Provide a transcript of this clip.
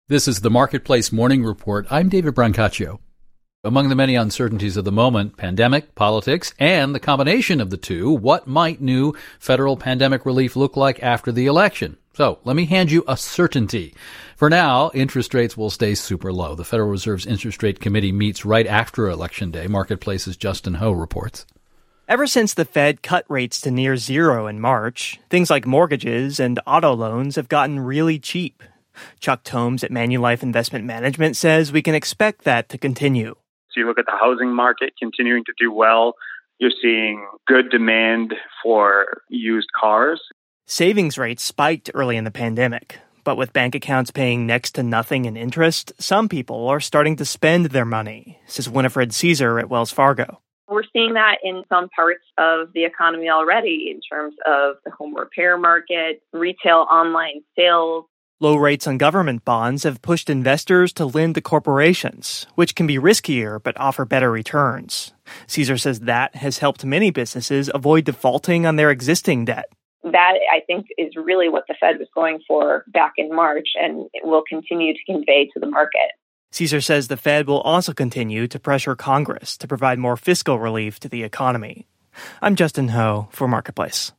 This is the Marketplace Morning Report. I'm David Brancaccio. Among the many uncertainties of the moment, pandemic, politics, and the combination of the two, what might new federal pandemic relief look like after the election? So let me hand you a certainty. For now, interest rates will stay super low. The Federal Reserve's Interest Rate Committee meets right after Election Day. Marketplace's Justin Ho reports. Ever since the Fed cut rates to near zero in March, things like mortgages and auto loans have gotten really cheap. Chuck Tomes at Manulife Investment Management says we can expect that to continue. So you look at the housing market continuing to do well. You're seeing good demand for used cars. Savings rates spiked early in the pandemic, but with bank accounts paying next to nothing in interest, some people are starting to spend their money, says Winifred Caesar at Wells Fargo. We're seeing that in some parts of the economy already in terms of the home repair market, retail online sales. Low rates on government bonds have pushed investors to lend to corporations, which can be riskier but offer better returns. Caesar says that has helped many businesses avoid defaulting on their existing debt. That, I think, is really what the Fed was going for back in March, and it will continue to convey to the market. Caesar says the Fed will also continue to pressure Congress to provide more fiscal relief to the economy. I'm Justin Ho for Marketplace.